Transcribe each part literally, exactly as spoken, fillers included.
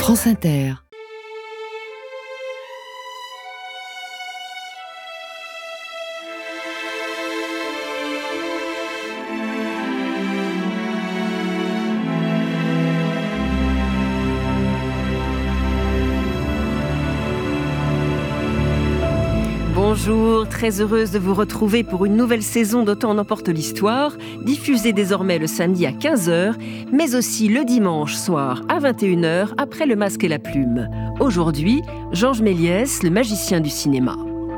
France Inter. Bonjour, très heureuse de vous retrouver pour une nouvelle saison d'Autant en emporte l'histoire, diffusée désormais le samedi à quinze heures, mais aussi le dimanche soir à vingt et une heures après Le Masque et la Plume. Aujourd'hui, Georges Méliès, le magicien du cinéma.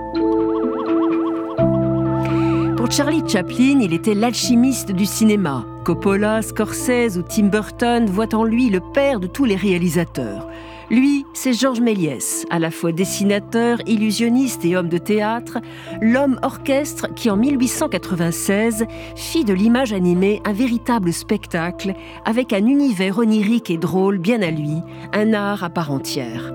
Pour Charlie Chaplin, il était l'alchimiste du cinéma. Coppola, Scorsese ou Tim Burton voient en lui le père de tous les réalisateurs. Lui, c'est Georges Méliès, à la fois dessinateur, illusionniste et homme de théâtre, l'homme orchestre qui, en mille huit cent quatre-vingt-seize, fit de l'image animée un véritable spectacle, avec un univers onirique et drôle bien à lui, un art à part entière.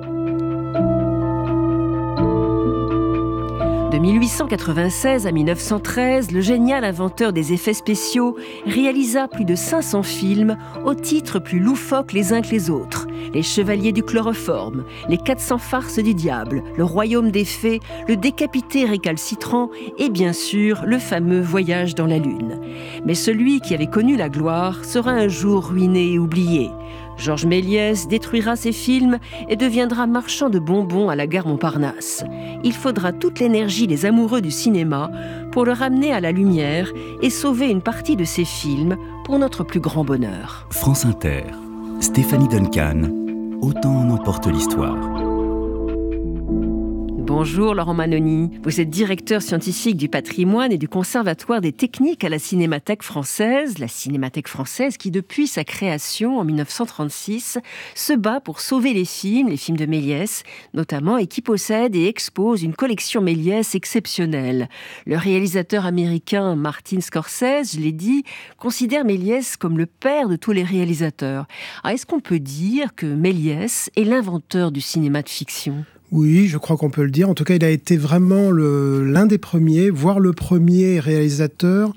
De mille huit cent quatre-vingt-seize à mille neuf cent treize, le génial inventeur des effets spéciaux réalisa plus de cinq cents films aux titres plus loufoques les uns que les autres. Les Chevaliers du Chloroforme, Les quatre cents farces du diable, Le Royaume des fées, Le décapité récalcitrant et bien sûr le fameux Voyage dans la Lune. Mais celui qui avait connu la gloire sera un jour ruiné et oublié. Georges Méliès détruira ses films et deviendra marchand de bonbons à la gare Montparnasse. Il faudra toute l'énergie des amoureux du cinéma pour le ramener à la lumière et sauver une partie de ses films pour notre plus grand bonheur. France Inter, Stéphanie Duncan, Autant en emporte l'histoire. Bonjour Laurent Manoni, vous êtes directeur scientifique du patrimoine et du Conservatoire des techniques à la Cinémathèque française, la Cinémathèque française qui depuis sa création en mille neuf cent trente-six se bat pour sauver les films, les films de Méliès notamment, et qui possède et expose une collection Méliès exceptionnelle. Le réalisateur américain Martin Scorsese, je l'ai dit, considère Méliès comme le père de tous les réalisateurs. Alors, est-ce qu'on peut dire que Méliès est l'inventeur du cinéma de fiction ? Oui, je crois qu'on peut le dire. En tout cas, il a été vraiment le, l'un des premiers, voire le premier réalisateur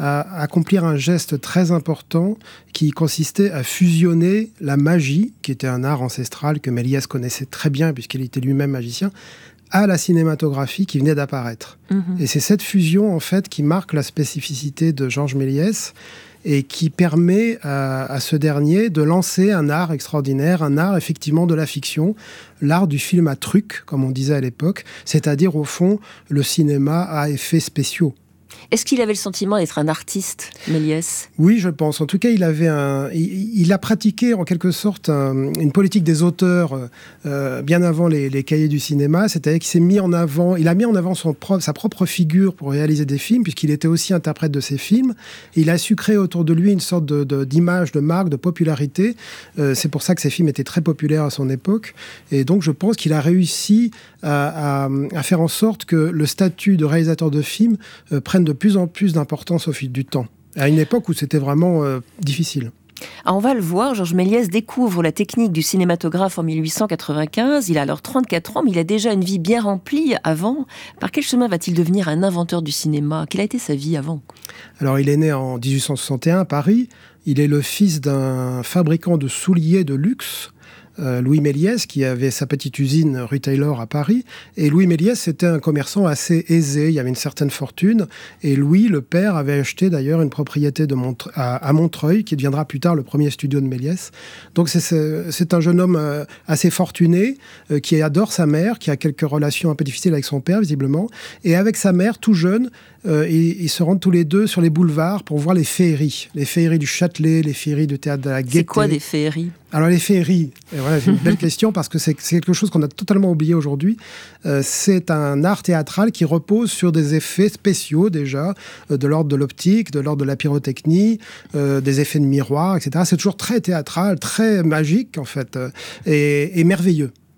à accomplir un geste très important qui consistait à fusionner la magie, qui était un art ancestral que Méliès connaissait très bien puisqu'il était lui-même magicien, à la cinématographie qui venait d'apparaître. Mmh. Et c'est cette fusion, en fait, qui marque la spécificité de Georges Méliès et qui permet à, à ce dernier de lancer un art extraordinaire, un art effectivement de la fiction, l'art du film à trucs, comme on disait à l'époque, c'est-à-dire au fond le cinéma à effets spéciaux. Est-ce qu'il avait le sentiment d'être un artiste, Méliès ? Oui, je pense. En tout cas, il avait un, il, il a pratiqué en quelque sorte un, une politique des auteurs euh, bien avant les, les cahiers du cinéma. C'est-à-dire qu'il s'est mis en avant, il a mis en avant son propre, sa propre figure pour réaliser des films, puisqu'il était aussi interprète de ces films. Et il a su créer autour de lui une sorte de, de, d'image, de marque, de popularité. Euh, c'est pour ça que ces films étaient très populaires à son époque. Et donc, je pense qu'il a réussi à, à, à faire en sorte que le statut de réalisateur de films euh, prenne de plus en plus d'importance au fil du temps, à une époque où c'était vraiment euh, difficile. Alors on va le voir, Georges Méliès découvre la technique du cinématographe en mille huit cent quatre-vingt-quinze. Il a alors trente-quatre ans, mais il a déjà une vie bien remplie avant. Par quel chemin va-t-il devenir un inventeur du cinéma ? Quelle a été sa vie avant ? Alors il est né en dix-huit cent soixante et un à Paris. Il est le fils d'un fabricant de souliers de luxe, Euh, Louis Méliès, qui avait sa petite usine rue Taylor à Paris. Et Louis Méliès, c'était un commerçant assez aisé, il y avait une certaine fortune. Et Louis, le père, avait acheté d'ailleurs une propriété de Montre- à, à Montreuil, qui deviendra plus tard le premier studio de Méliès. Donc c'est, c'est, c'est un jeune homme euh, assez fortuné, euh, qui adore sa mère, qui a quelques relations un peu difficiles avec son père, visiblement. Et avec sa mère, tout jeune, euh, ils, ils se rendent tous les deux sur les boulevards pour voir les féeries. Les féeries du Châtelet, les féeries du Théâtre de la Gaîté. C'est quoi des féeries ? Alors les féeries, et voilà, c'est une belle question parce que c'est, c'est quelque chose qu'on a totalement oublié aujourd'hui. Euh, c'est un art théâtral qui repose sur des effets spéciaux déjà, euh, de l'ordre de l'optique, de l'ordre de la pyrotechnie, euh, des effets de miroir, et cetera. C'est toujours très théâtral, très magique en fait, euh, et, et merveilleux.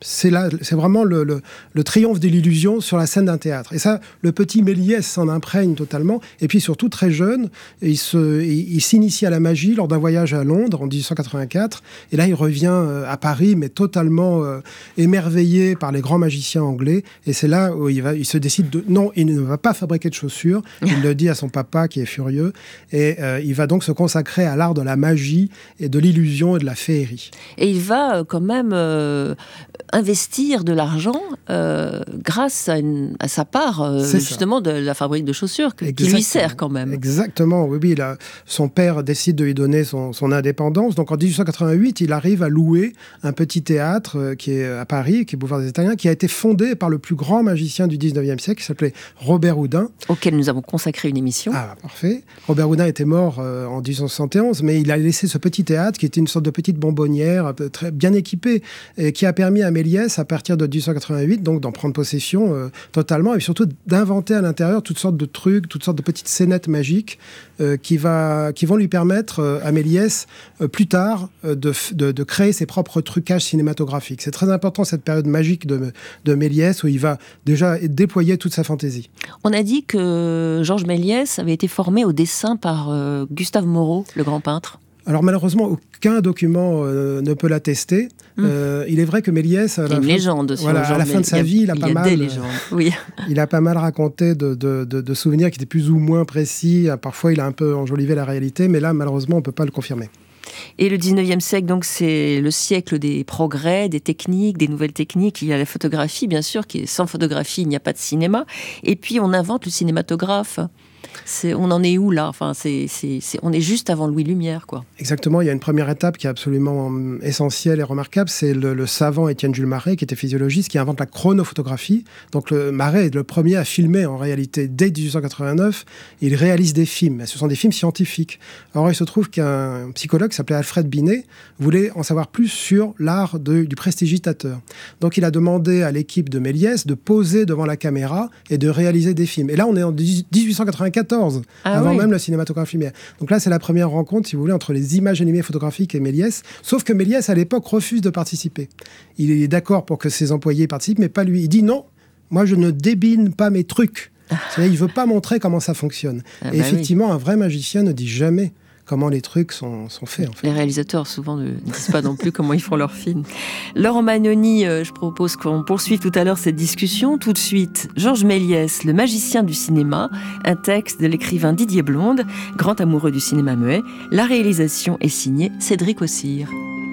C'est, là, c'est vraiment le, le, le triomphe de l'illusion sur la scène d'un théâtre. Et ça, le petit Méliès s'en imprègne totalement. Et puis surtout, très jeune, il, se, il, il s'initie à la magie lors d'un voyage à Londres en dix-huit cent quatre-vingt-quatre. Et là, il revient à Paris, mais totalement euh, émerveillé par les grands magiciens anglais. Et c'est là où il, va, il se décide de... Non, il ne va pas fabriquer de chaussures. Il le dit à son papa qui est furieux. Et euh, il va donc se consacrer à l'art de la magie et de l'illusion et de la féerie. Et il va euh, quand même... Euh... investir de l'argent euh, grâce à, une, à sa part euh, justement de la fabrique de chaussures que, qui lui sert quand même. Exactement, oui, oui. Il a, son père décide de lui donner son, son indépendance. Donc en dix-huit cent quatre-vingt-huit, il arrive à louer un petit théâtre euh, qui est à Paris, qui est Boulevard des Italiens, qui a été fondé par le plus grand magicien du dix-neuvième siècle, qui s'appelait Robert Houdin. Auquel nous avons consacré une émission. Ah, parfait. Robert Houdin était mort euh, en dix-huit cent soixante et onze, mais il a laissé ce petit théâtre qui était une sorte de petite bonbonnière très bien équipée et qui a permis à Méliès, à partir de dix-huit cent quatre-vingt-huit, donc d'en prendre possession euh, totalement, et surtout d'inventer à l'intérieur toutes sortes de trucs, toutes sortes de petites scénettes magiques euh, qui, va, qui vont lui permettre euh, à Méliès, euh, plus tard, euh, de, de, de créer ses propres trucages cinématographiques. C'est très important, cette période magique de, de Méliès, où il va déjà déployer toute sa fantaisie. On a dit que Georges Méliès avait été formé au dessin par euh, Gustave Moreau, le grand peintre. Alors malheureusement, aucun document euh, ne peut l'attester. Mmh. Euh, il est vrai que Méliès, à la, une fin, légende sur voilà, à la fin de sa il vie, il a, il pas y a mal, des légendes. Oui. il a pas mal raconté de, de, de, de souvenirs qui étaient plus ou moins précis. Parfois, il a un peu enjolivé la réalité, mais là, malheureusement, on ne peut pas le confirmer. Et le dix-neuvième siècle, donc, c'est le siècle des progrès, des techniques, des nouvelles techniques. Il y a la photographie, bien sûr, qui est, sans photographie, il n'y a pas de cinéma. Et puis, on invente le cinématographe. C'est, on en est où là enfin, c'est, c'est, c'est, on est juste avant Louis Lumière, quoi. Exactement, il y a une première étape qui est absolument essentielle et remarquable, c'est le, le savant Étienne Jules Marey, qui était physiologiste, qui invente la chronophotographie. Donc le, Marey est le premier à filmer en réalité dès dix-huit cent quatre-vingt-neuf. Il réalise des films, ce sont des films scientifiques. Alors il se trouve qu'un psychologue qui s'appelait Alfred Binet voulait en savoir plus sur l'art de, du prestidigitateur. Donc il a demandé à l'équipe de Méliès de poser devant la caméra et de réaliser des films. Et là on est en dix-huit cent quatre-vingt-quatorze, ah avant oui. même la cinématographie lumière. Donc là, c'est la première rencontre, si vous voulez, entre les images animées photographiques et Méliès. Sauf que Méliès, à l'époque, refuse de participer. Il est d'accord pour que ses employés participent, mais pas lui. Il dit non, moi, je ne débine pas mes trucs. C'est-à-dire, il ne veut pas montrer comment ça fonctionne. Ah et bah effectivement, oui. un vrai magicien ne dit jamais comment les trucs sont, sont faits. En fait. Les réalisateurs, souvent, ne disent pas non plus comment ils font leurs films. Laurent Manoni, euh, je propose qu'on poursuive tout à l'heure cette discussion. Tout de suite, Georges Méliès, le magicien du cinéma, un texte de l'écrivain Didier Blonde, grand amoureux du cinéma muet. La réalisation est signée Cédric Ossire.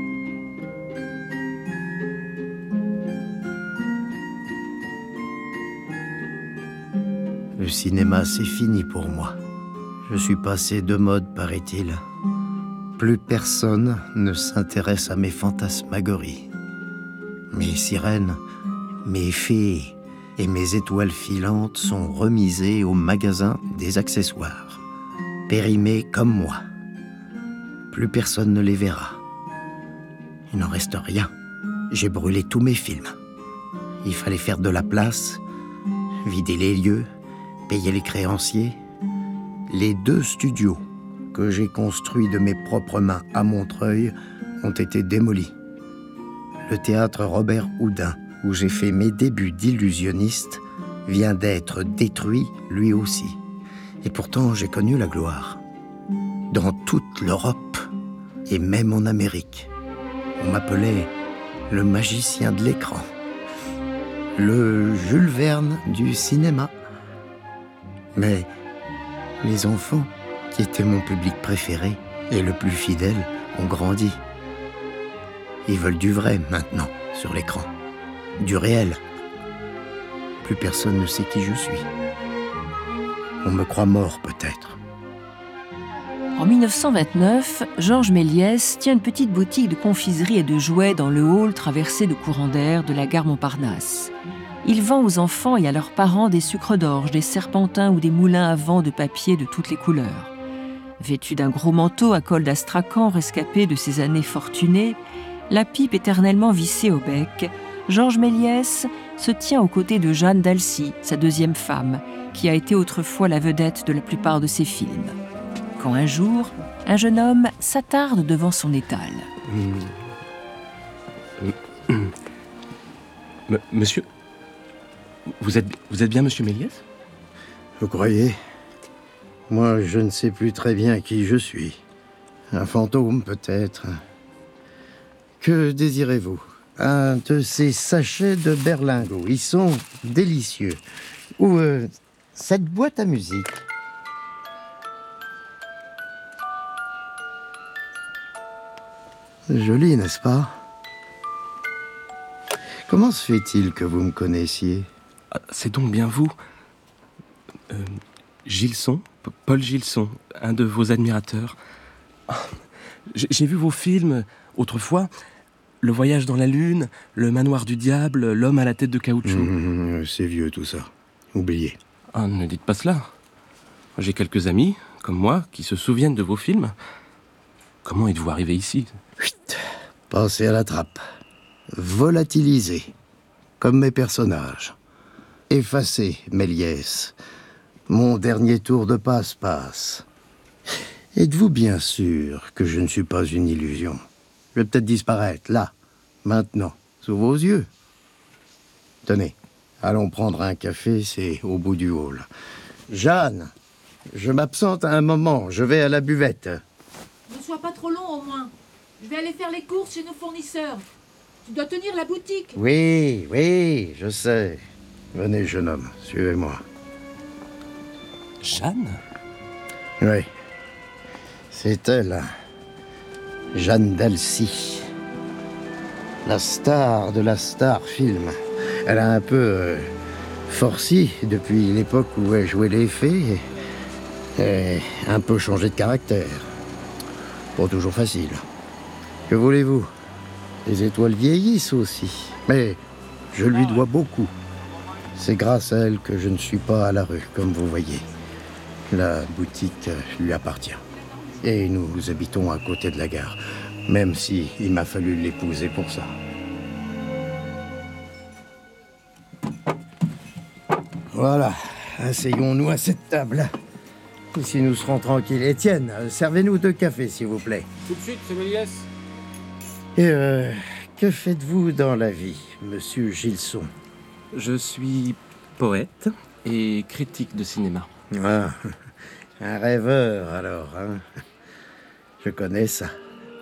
Le cinéma, c'est fini pour moi. Je suis passé de mode, paraît-il. Plus personne ne s'intéresse à mes fantasmagories. Mes sirènes, mes fées et mes étoiles filantes sont remisées au magasin des accessoires, périmées comme moi. Plus personne ne les verra. Il n'en reste rien. J'ai brûlé tous mes films. Il fallait faire de la place, vider les lieux, payer les créanciers. Les deux studios que j'ai construits de mes propres mains à Montreuil ont été démolis. Le théâtre Robert Houdin, où j'ai fait mes débuts d'illusionniste, vient d'être détruit lui aussi. Et pourtant, j'ai connu la gloire. Dans toute l'Europe, et même en Amérique. On m'appelait le magicien de l'écran. Le Jules Verne du cinéma. Mais les enfants, qui étaient mon public préféré et le plus fidèle, ont grandi. Ils veulent du vrai maintenant, sur l'écran. Du réel. Plus personne ne sait qui je suis. On me croit mort, peut-être. En mille neuf cent vingt-neuf, Georges Méliès tient une petite boutique de confiserie et de jouets dans le hall traversé de courants d'air de la gare Montparnasse. Il vend aux enfants et à leurs parents des sucres d'orge, des serpentins ou des moulins à vent de papier de toutes les couleurs. Vêtu d'un gros manteau à col d'astracan rescapé de ses années fortunées, la pipe éternellement vissée au bec, Georges Méliès se tient aux côtés de Jeanne d'Alcy, sa deuxième femme, qui a été autrefois la vedette de la plupart de ses films. Quand un jour, un jeune homme s'attarde devant son étal. Mmh. Mmh. M- monsieur... Vous êtes, vous êtes bien monsieur Méliès? Vous croyez? Moi, je ne sais plus très bien qui je suis. Un fantôme, peut-être. Que désirez-vous? Un de ces sachets de berlingot. Ils sont délicieux. Ou euh, cette boîte à musique. Joli, n'est-ce pas? Comment se fait-il que vous me connaissiez? Ah, c'est donc bien vous. Euh, Gilson, P- Paul Gilson, un de vos admirateurs. Ah, j'ai, j'ai vu vos films autrefois. Le voyage dans la lune, Le manoir du diable, L'homme à la tête de caoutchouc. Mmh, c'est vieux tout ça. Oubliez. Ah, ne dites pas cela. J'ai quelques amis, comme moi, qui se souviennent de vos films. Comment êtes-vous arrivé ici? Chut. Passez à la trappe. Volatilisez. Comme mes personnages. Effacez, Méliès. Mon dernier tour de passe-passe. Êtes-vous bien sûr que je ne suis pas une illusion? Je vais peut-être disparaître, là, maintenant, sous vos yeux. Tenez, allons prendre un café, c'est au bout du hall. Jeanne, je m'absente un moment, je vais à la buvette. Ne sois pas trop long au moins. Je vais aller faire les courses chez nos fournisseurs. Tu dois tenir la boutique. Oui, oui, je sais. Venez, jeune homme, suivez-moi. Jeanne? Oui, c'est elle. Jeanne d'Alcy. La star de la star film. Elle a un peu euh, forci depuis l'époque où elle jouait les fées. Et un peu changé de caractère. Pas toujours facile. Que voulez-vous? Les étoiles vieillissent aussi. Mais je lui dois beaucoup. C'est grâce à elle que je ne suis pas à la rue, comme vous voyez. La boutique lui appartient. Et nous habitons à côté de la gare, même si il m'a fallu l'épouser pour ça. Voilà, asseyons-nous à cette table. Ici nous serons tranquilles. Étienne, servez-nous deux cafés, s'il vous plaît. Tout de suite, c'est Méliès. Et euh, que faites-vous dans la vie, monsieur Gilson? Je suis poète et critique de cinéma. Ah, un rêveur, alors, hein? Je connais ça.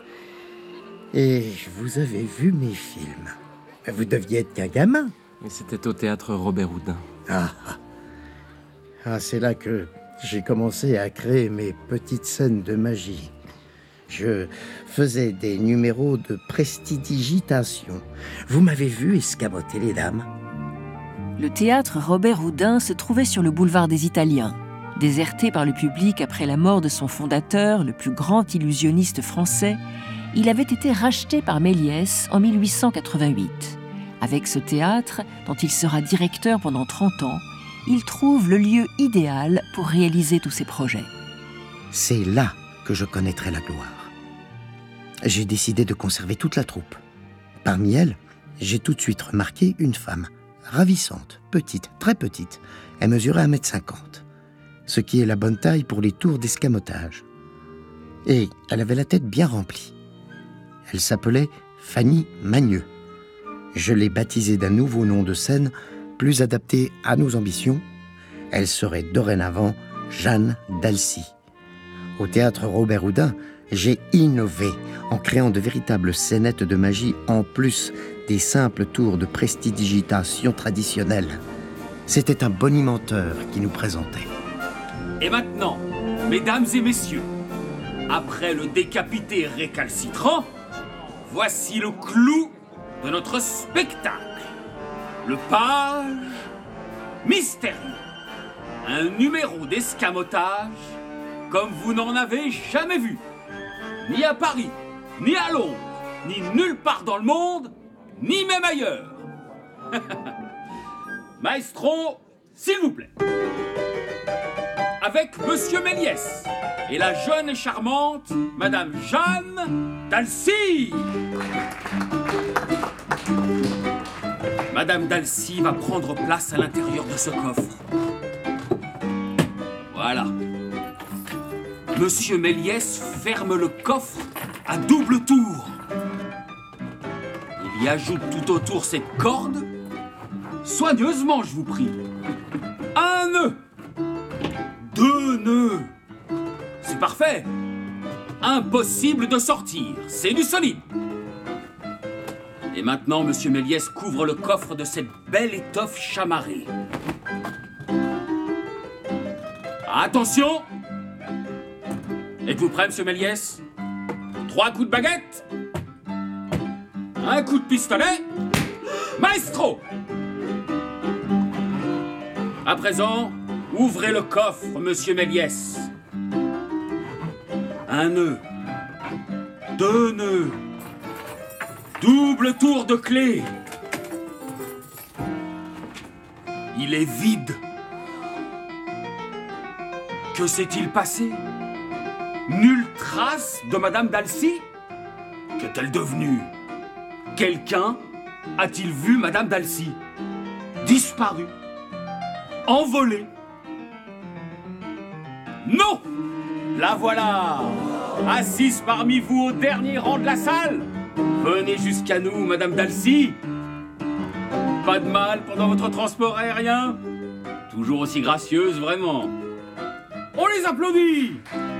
Et vous avez vu mes films? Vous deviez être qu'un gamin. Et c'était au théâtre Robert Houdin. Ah, ah c'est là que j'ai commencé à créer mes petites scènes de magie. Je faisais des numéros de prestidigitation. Vous m'avez vu escamoter les dames? Le théâtre Robert Houdin se trouvait sur le boulevard des Italiens. Déserté par le public après la mort de son fondateur, le plus grand illusionniste français, il avait été racheté par Méliès en mille huit cent quatre-vingt-huit. Avec ce théâtre, dont il sera directeur pendant trente ans, il trouve le lieu idéal pour réaliser tous ses projets. C'est là que je connaîtrai la gloire. J'ai décidé de conserver toute la troupe. Parmi elles, j'ai tout de suite remarqué une femme, ravissante, petite, très petite. Elle mesurait un mètre cinquante, ce qui est la bonne taille pour les tours d'escamotage. Et elle avait la tête bien remplie. Elle s'appelait Fanny Magneux. Je l'ai baptisée d'un nouveau nom de scène, plus adapté à nos ambitions. Elle serait dorénavant Jeanne d'Alcy. Au théâtre Robert Houdin, j'ai innové en créant de véritables scénettes de magie en plus des simples tours de prestidigitation traditionnels. C'était un bonimenteur qui nous présentait. Et maintenant, mesdames et messieurs, après le décapité récalcitrant, voici le clou de notre spectacle. Le page mystérieux. Un numéro d'escamotage comme vous n'en avez jamais vu. Ni à Paris, ni à Londres, ni nulle part dans le monde, ni même ailleurs. Maestro, s'il vous plaît. Avec Monsieur Méliès et la jeune et charmante Madame Jeanne d'Alcy. Madame d'Alcy va prendre place à l'intérieur de ce coffre. Voilà. Monsieur Méliès ferme le coffre à double tour. Il y ajoute tout autour cette corde Soigneusement, je vous prie. Un nœud. Deux nœuds. C'est parfait. Impossible de sortir. C'est du solide. Et maintenant, Monsieur Méliès couvre le coffre de cette belle étoffe chamarrée. Attention! Êtes-vous prêt, Monsieur Méliès? Trois coups de baguette. Un coup de pistolet. Maestro! À présent, ouvrez le coffre, Monsieur Méliès. Un nœud. Deux nœuds. Double tour de clé. Il est vide. Que s'est-il passé? Nulle trace de Madame Dalcy? Qu'est-elle devenue? Quelqu'un a-t-il vu Madame Dalcy? Disparue? Envolée? Non! La voilà! Assise parmi vous au dernier rang de la salle! Venez jusqu'à nous, Madame Dalcy. Pas de mal pendant votre transport aérien? Toujours aussi gracieuse, vraiment. On les applaudit!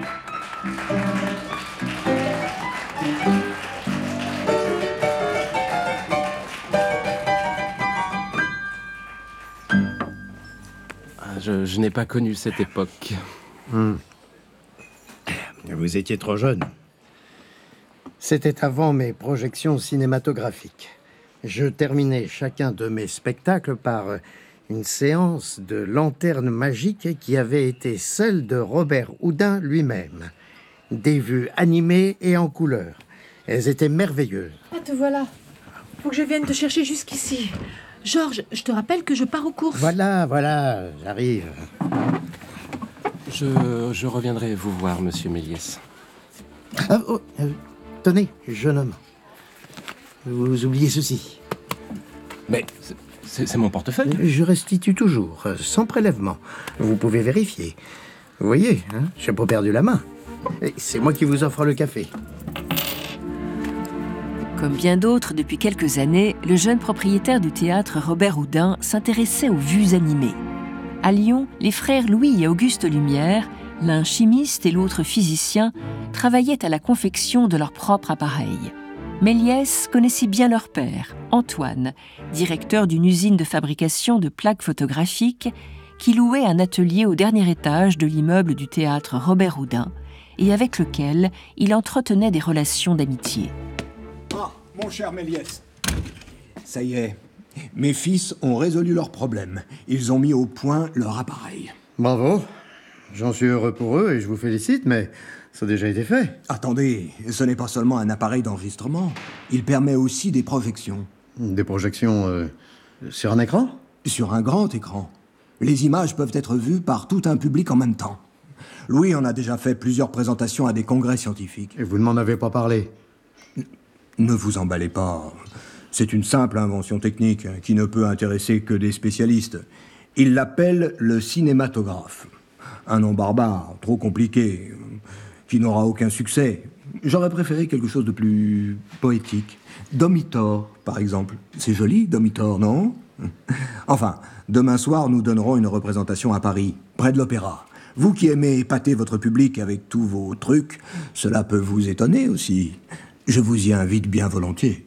Je, je n'ai pas connu cette époque. Hmm. Vous étiez trop jeune. C'était avant mes projections cinématographiques. Je terminais chacun de mes spectacles par une séance de lanterne magique qui avait été celle de Robert Houdin lui-même. Des vues animées et en couleur. Elles étaient merveilleuses. Ah, te voilà. Faut que je vienne te chercher jusqu'ici. Georges, je te rappelle que je pars aux courses. Voilà, voilà, j'arrive. Je, je reviendrai vous voir, Monsieur Méliès. Ah, oh, euh, tenez, jeune homme. Vous oubliez ceci. Mais c'est, c'est mon portefeuille. Je restitue toujours, sans prélèvement. Vous pouvez vérifier. Vous voyez, hein, j'ai pas perdu la main. Et c'est moi qui vous offre le café. Comme bien d'autres depuis quelques années, le jeune propriétaire du théâtre Robert Houdin s'intéressait aux vues animées. À Lyon, les frères Louis et Auguste Lumière, l'un chimiste et l'autre physicien, travaillaient à la confection de leur propre appareil. Méliès connaissait bien leur père, Antoine, directeur d'une usine de fabrication de plaques photographiques, qui louait un atelier au dernier étage de l'immeuble du théâtre Robert Houdin et avec lequel il entretenait des relations d'amitié. Ah, mon cher Méliès, ça y est, mes fils ont résolu leurs problèmes. Ils ont mis au point leur appareil. Bravo. J'en suis heureux pour eux et je vous félicite, mais ça a déjà été fait. Attendez, ce n'est pas seulement un appareil d'enregistrement. Il permet aussi des projections. Des projections euh, sur un écran? Sur un grand écran. Les images peuvent être vues par tout un public en même temps. Louis en a déjà fait plusieurs présentations à des congrès scientifiques. Et vous ne m'en avez pas parlé? Ne vous emballez pas. C'est une simple invention technique qui ne peut intéresser que des spécialistes. Il l'appelle le cinématographe. Un nom barbare, trop compliqué, qui n'aura aucun succès. J'aurais préféré quelque chose de plus poétique. Domitor, par exemple. C'est joli, Domitor, non? Enfin, demain soir, nous donnerons une représentation à Paris, près de l'Opéra. Vous qui aimez épater votre public avec tous vos trucs, cela peut vous étonner aussi. Je vous y invite bien volontiers.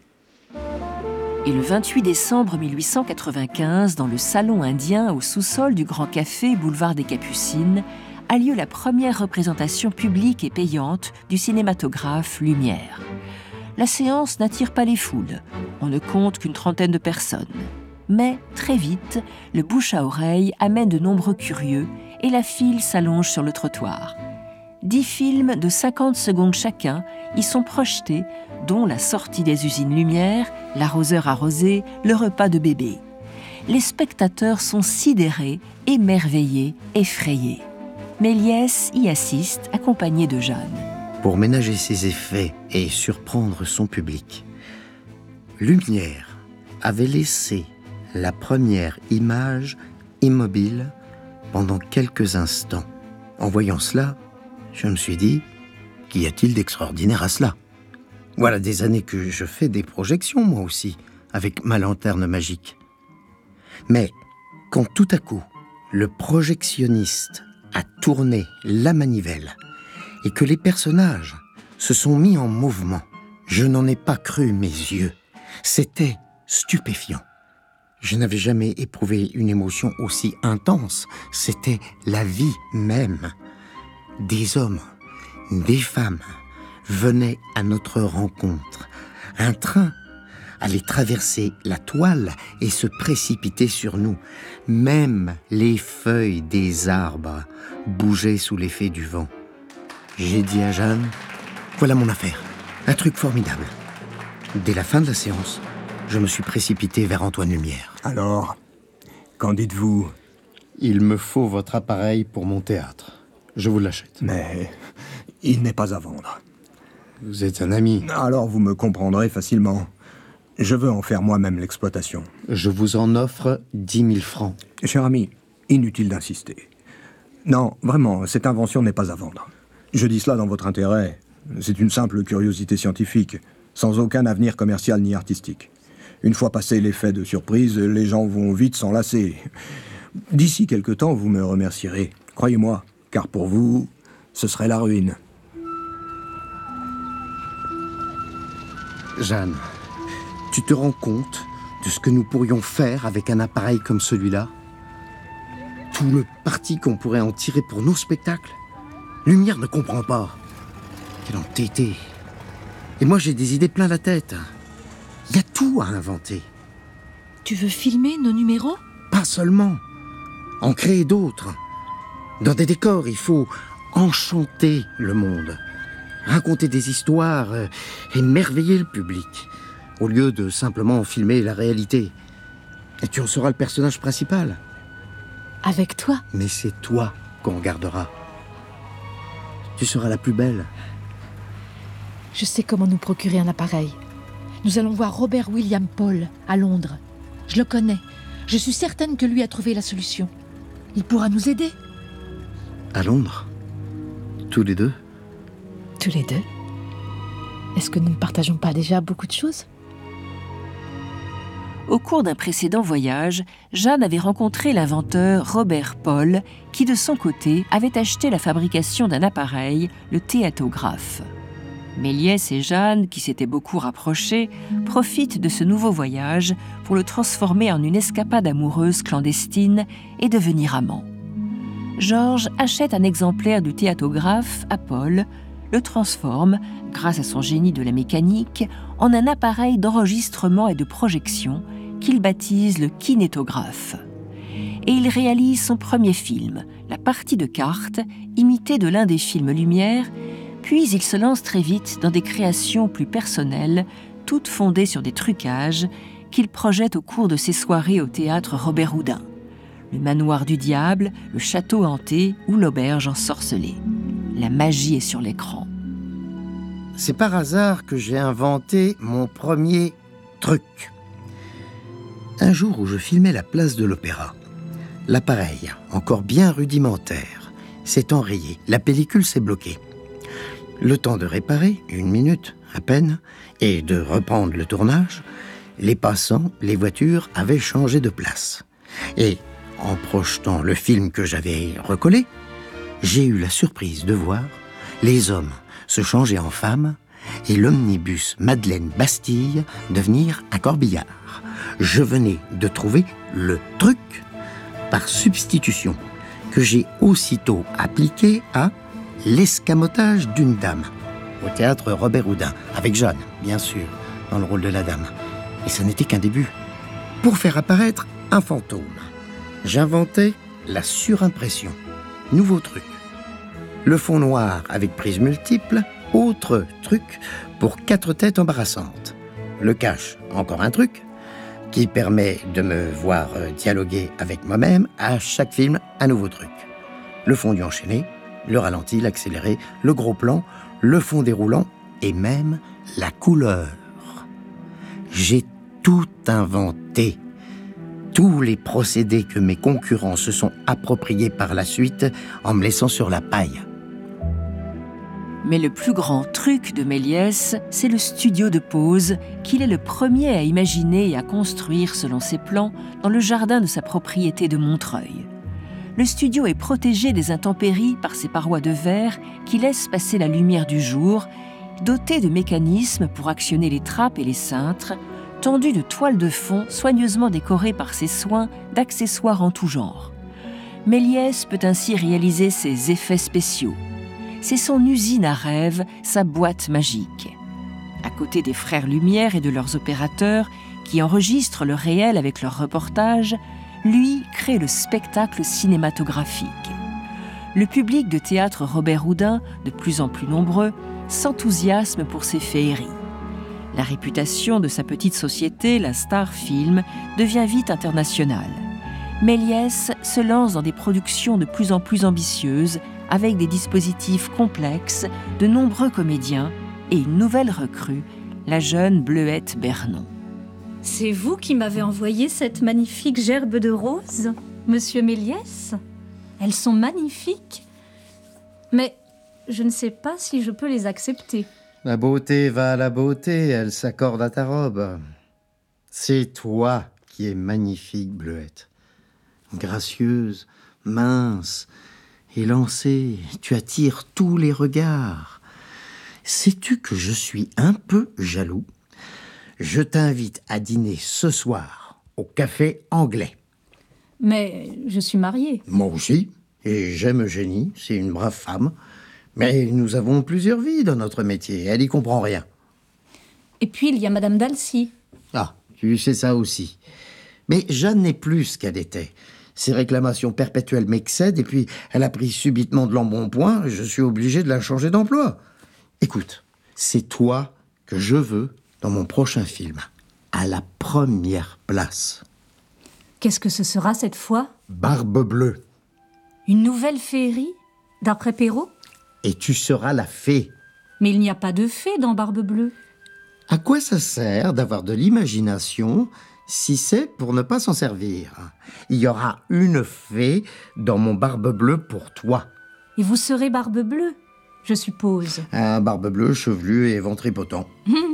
Et le vingt-huit décembre mille huit cent quatre-vingt-quinze, dans le salon indien au sous-sol du Grand Café, boulevard des Capucines, a lieu la première représentation publique et payante du cinématographe Lumière. La séance n'attire pas les foules. On ne compte qu'une trentaine de personnes. Mais, très vite, le bouche à oreille amène de nombreux curieux et la file s'allonge sur le trottoir. Dix films de cinquante secondes chacun y sont projetés, dont la sortie des usines Lumière, l'arroseur arrosé, le repas de bébé. Les spectateurs sont sidérés, émerveillés, effrayés. Méliès y assiste, accompagné de Jeanne. Pour ménager ses effets et surprendre son public, Lumière avait laissé la première image immobile pendant quelques instants. En voyant cela, je me suis dit, qu'y a-t-il d'extraordinaire à cela? Voilà des années que je fais des projections, moi aussi, avec ma lanterne magique. Mais quand tout à coup, le projectionniste a tourné la manivelle et que les personnages se sont mis en mouvement, je n'en ai pas cru mes yeux. C'était stupéfiant. Je n'avais jamais éprouvé une émotion aussi intense. C'était la vie même. Des hommes, des femmes venaient à notre rencontre. Un train allait traverser la toile et se précipiter sur nous. Même les feuilles des arbres bougeaient sous l'effet du vent. J'ai dit à Jeanne, voilà mon affaire, un truc formidable. Dès la fin de la séance, je me suis précipité vers Antoine Lumière. Alors, qu'en dites-vous? Il me faut votre appareil pour mon théâtre. Je vous l'achète. Mais il n'est pas à vendre. Vous êtes un ami. Alors vous me comprendrez facilement. Je veux en faire moi-même l'exploitation. Je vous en offre dix mille francs. Cher ami, inutile d'insister. Non, vraiment, cette invention n'est pas à vendre. Je dis cela dans votre intérêt. C'est une simple curiosité scientifique, sans aucun avenir commercial ni artistique. Une fois passé l'effet de surprise, les gens vont vite s'en lasser. D'ici quelque temps, vous me remercierez. Croyez-moi, car pour vous, ce serait la ruine. Jeanne, tu te rends compte de ce que nous pourrions faire avec un appareil comme celui-là? Tout le parti qu'on pourrait en tirer pour nos spectacles? Lumière ne comprend pas. Quel entêté. Et moi, j'ai des idées plein la tête. Il y a tout à inventer. Tu veux filmer nos numéros? Pas seulement. En créer d'autres. Dans des décors, il faut enchanter le monde. Raconter des histoires, euh, émerveiller le public, au lieu de simplement filmer la réalité. Et tu en seras le personnage principal. Avec toi? Mais c'est toi qu'on regardera. Tu seras la plus belle. Je sais comment nous procurer un appareil. Nous allons voir Robert William Paul, à Londres. Je le connais. Je suis certaine que lui a trouvé la solution. Il pourra nous aider. À Londres? Tous les deux? Tous les deux? Est-ce que nous ne partageons pas déjà beaucoup de choses? Au cours d'un précédent voyage, Jeanne avait rencontré l'inventeur Robert Paul, qui de son côté avait acheté la fabrication d'un appareil, le théatographe. Méliès et Jeanne, qui s'étaient beaucoup rapprochés, profitent de ce nouveau voyage pour le transformer en une escapade amoureuse clandestine et devenir amants. Georges achète un exemplaire du théatographe à Paul, le transforme, grâce à son génie de la mécanique, en un appareil d'enregistrement et de projection qu'il baptise le kinétographe. Et il réalise son premier film, La partie de cartes, imité de l'un des films Lumière, puis il se lance très vite dans des créations plus personnelles, toutes fondées sur des trucages, qu'il projette au cours de ses soirées au théâtre Robert Houdin. Le manoir du diable, le château hanté ou l'auberge ensorcelée. La magie est sur l'écran. C'est par hasard que j'ai inventé mon premier truc. Un jour où je filmais la place de l'Opéra, l'appareil, encore bien rudimentaire, s'est enrayé. La pellicule s'est bloquée. Le temps de réparer, une minute à peine, et de reprendre le tournage, les passants, les voitures avaient changé de place. Et en projetant le film que j'avais recollé, j'ai eu la surprise de voir les hommes se changer en femmes et l'omnibus Madeleine-Bastille devenir un corbillard. Je venais de trouver le truc par substitution que j'ai aussitôt appliqué à l'escamotage d'une dame au théâtre Robert Houdin, avec Jeanne, bien sûr, dans le rôle de la dame. Et ça n'était qu'un début. Pour faire apparaître un fantôme, j'inventais la surimpression. Nouveau truc. Le fond noir avec prise multiple, autre truc pour quatre têtes embarrassantes. Le cache, encore un truc, qui permet de me voir dialoguer avec moi-même à chaque film, un nouveau truc. Le fondu enchaîné, le ralenti, l'accéléré, le gros plan, le fond déroulant et même la couleur. J'ai tout inventé. Tous les procédés que mes concurrents se sont appropriés par la suite en me laissant sur la paille. Mais le plus grand truc de Méliès, c'est le studio de pose qu'il est le premier à imaginer et à construire selon ses plans dans le jardin de sa propriété de Montreuil. Le studio est protégé des intempéries par ses parois de verre qui laissent passer la lumière du jour, doté de mécanismes pour actionner les trappes et les cintres, tendu de toiles de fond soigneusement décorées par ses soins d'accessoires en tout genre. Méliès peut ainsi réaliser ses effets spéciaux. C'est son usine à rêves, sa boîte magique. À côté des frères Lumière et de leurs opérateurs, qui enregistrent le réel avec leurs reportages, lui crée le spectacle cinématographique. Le public de théâtre Robert Houdin, de plus en plus nombreux, s'enthousiasme pour ses féeries. La réputation de sa petite société, la Star Film, devient vite internationale. Méliès se lance dans des productions de plus en plus ambitieuses, avec des dispositifs complexes, de nombreux comédiens et une nouvelle recrue, la jeune Bleuette Bernon. C'est vous qui m'avez envoyé cette magnifique gerbe de roses, monsieur Méliès? Elles sont magnifiques, mais je ne sais pas si je peux les accepter. La beauté va à la beauté, elle s'accorde à ta robe. C'est toi qui es magnifique, Bleuette. Gracieuse, mince, élancée, tu attires tous les regards. Sais-tu que je suis un peu jaloux? Je t'invite à dîner ce soir au café anglais. Mais je suis mariée. Moi aussi, et j'aime Eugénie, c'est une brave femme. Mais nous avons plusieurs vies dans notre métier, elle y comprend rien. Et puis il y a Madame Dalcy. Ah, tu sais ça aussi. Mais Jeanne n'est plus ce qu'elle était. Ses réclamations perpétuelles m'excèdent et puis elle a pris subitement de l'embonpoint et je suis obligé de la changer d'emploi. Écoute, c'est toi que je veux dans mon prochain film, à la première place. Qu'est-ce que ce sera cette fois? Barbe Bleue. Une nouvelle féerie, d'après Perrault? Et tu seras la fée. Mais il n'y a pas de fée dans Barbe Bleue. À quoi ça sert d'avoir de l'imagination si c'est pour ne pas s'en servir? Il y aura une fée dans mon Barbe Bleue pour toi. Et vous serez Barbe Bleue, je suppose. Un Barbe Bleue chevelu et ventripotent.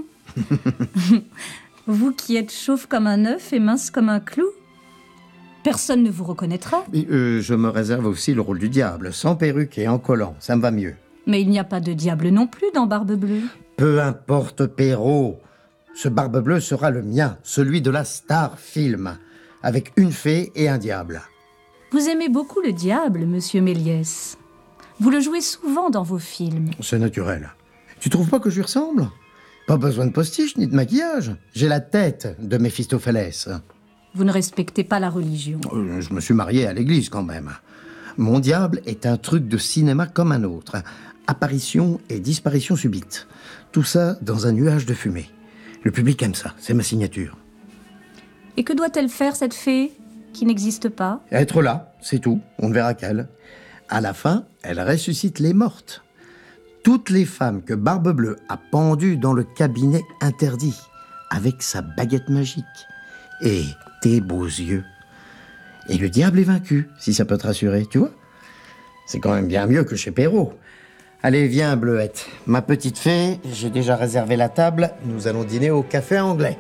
Vous qui êtes chauve comme un œuf et mince comme un clou? Personne ne vous reconnaîtra. Et, euh, je me réserve aussi le rôle du diable, sans perruque et en collant, ça me va mieux. Mais il n'y a pas de diable non plus dans Barbe Bleue. Peu importe, Perrault. Ce Barbe Bleue sera le mien, celui de la Star Film, avec une fée et un diable. Vous aimez beaucoup le diable, monsieur Méliès. Vous le jouez souvent dans vos films. C'est naturel. Tu trouves pas que je lui ressemble? Pas besoin de postiche ni de maquillage. J'ai la tête de Méphistophélès. Vous ne respectez pas la religion. Euh, je me suis marié à l'église quand même. Mon diable est un truc de cinéma comme un autre. Apparition et disparition subite. Tout ça dans un nuage de fumée. Le public aime ça, c'est ma signature. Et que doit-elle faire, cette fée, qui n'existe pas? Être là, c'est tout, on ne verra qu'elle. À la fin, elle ressuscite les mortes. Toutes les femmes que Barbe Bleue a pendues dans le cabinet interdit, avec sa baguette magique. Et tes beaux yeux. Et le diable est vaincu, si ça peut te rassurer, tu vois? C'est quand même bien mieux que chez Perrault. Allez, viens, Bleuette. Ma petite fée, j'ai déjà réservé la table. Nous allons dîner au café anglais.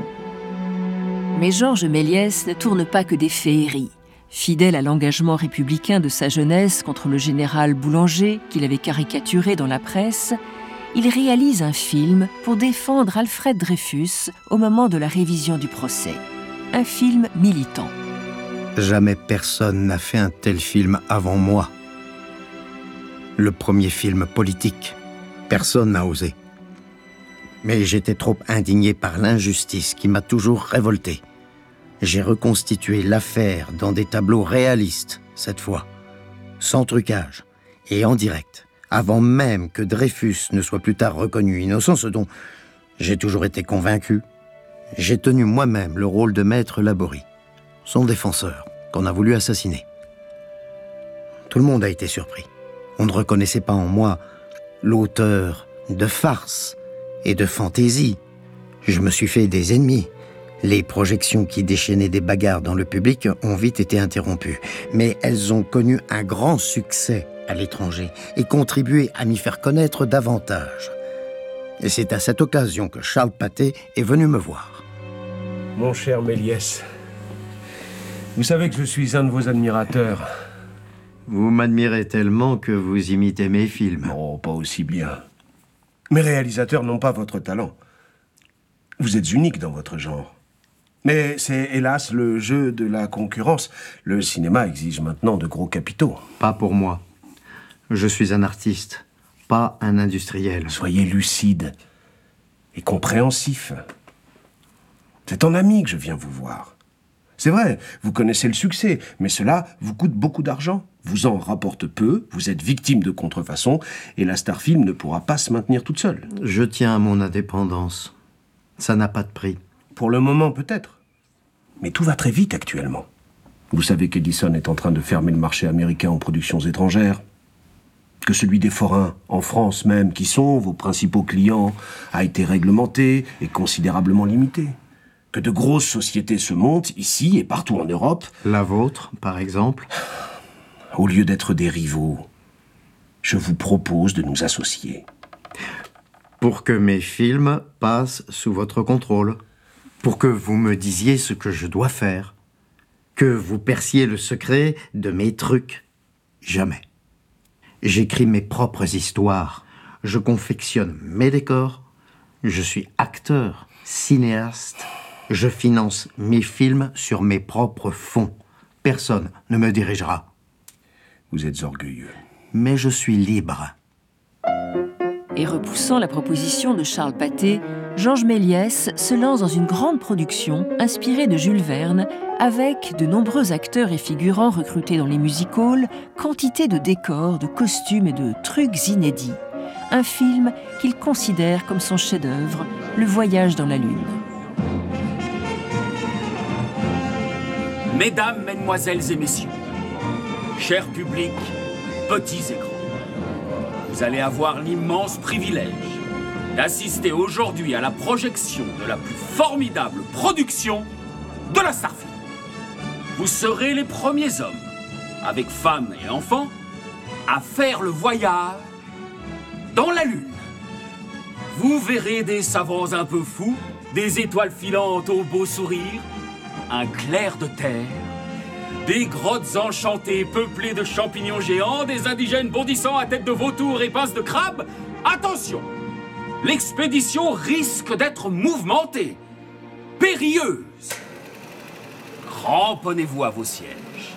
Mais Georges Méliès ne tourne pas que des féeries. Fidèle à l'engagement républicain de sa jeunesse contre le général Boulanger, qu'il avait caricaturé dans la presse, il réalise un film pour défendre Alfred Dreyfus au moment de la révision du procès. Un film militant. Jamais personne n'a fait un tel film avant moi. Le premier film politique. Personne n'a osé. Mais j'étais trop indigné par l'injustice qui m'a toujours révolté. J'ai reconstitué l'affaire dans des tableaux réalistes, cette fois, sans trucage et en direct, avant même que Dreyfus ne soit plus tard reconnu innocent, ce dont j'ai toujours été convaincu. J'ai tenu moi-même le rôle de maître Laborie, son défenseur, qu'on a voulu assassiner. Tout le monde a été surpris. On ne reconnaissait pas en moi l'auteur de farces et de fantaisies. Je me suis fait des ennemis. Les projections qui déchaînaient des bagarres dans le public ont vite été interrompues. Mais elles ont connu un grand succès à l'étranger et contribuer à m'y faire connaître davantage. Et c'est à cette occasion que Charles Pathé est venu me voir. Mon cher Méliès, vous savez que je suis un de vos admirateurs. Vous m'admirez tellement que vous imitez mes films. Oh, pas aussi bien. Mes réalisateurs n'ont pas votre talent. Vous êtes unique dans votre genre. Mais c'est hélas le jeu de la concurrence. Le cinéma exige maintenant de gros capitaux. Pas pour moi. Je suis un artiste, pas un industriel. Soyez lucide et compréhensif. C'est en ami que je viens vous voir. C'est vrai, vous connaissez le succès, mais cela vous coûte beaucoup d'argent. Vous en rapporte peu, vous êtes victime de contrefaçon, et la Starfilm ne pourra pas se maintenir toute seule. Je tiens à mon indépendance. Ça n'a pas de prix. Pour le moment, peut-être. Mais tout va très vite actuellement. Vous savez qu'Edison est en train de fermer le marché américain en productions étrangères, que celui des forains, en France même, qui sont vos principaux clients, a été réglementé et considérablement limité. Que de grosses sociétés se montent ici et partout en Europe. La vôtre, par exemple. Au lieu d'être des rivaux, je vous propose de nous associer. Pour que mes films passent sous votre contrôle. Pour que vous me disiez ce que je dois faire. Que vous perciez le secret de mes trucs. Jamais. J'écris mes propres histoires. Je confectionne mes décors. Je suis acteur, cinéaste. Je finance mes films sur mes propres fonds. Personne ne me dirigera. Vous êtes orgueilleux. Mais je suis libre. Et repoussant la proposition de Charles Pathé, Georges Méliès se lance dans une grande production inspirée de Jules Verne, avec de nombreux acteurs et figurants recrutés dans les music-halls, quantité de décors, de costumes et de trucs inédits. Un film qu'il considère comme son chef-d'œuvre, Le Voyage dans la Lune. Mesdames, Mesdemoiselles et Messieurs, chers publics, petits et grands, vous allez avoir l'immense privilège d'assister aujourd'hui à la projection de la plus formidable production de la Starfilm. Vous serez les premiers hommes, avec femmes et enfants, à faire le voyage dans la Lune. Vous verrez des savants un peu fous, des étoiles filantes au beau sourire, un clair de terre, des grottes enchantées peuplées de champignons géants, des indigènes bondissant à tête de vautour et pinces de crabe. Attention, l'expédition risque d'être mouvementée, périlleuse. Cramponnez-vous à vos sièges.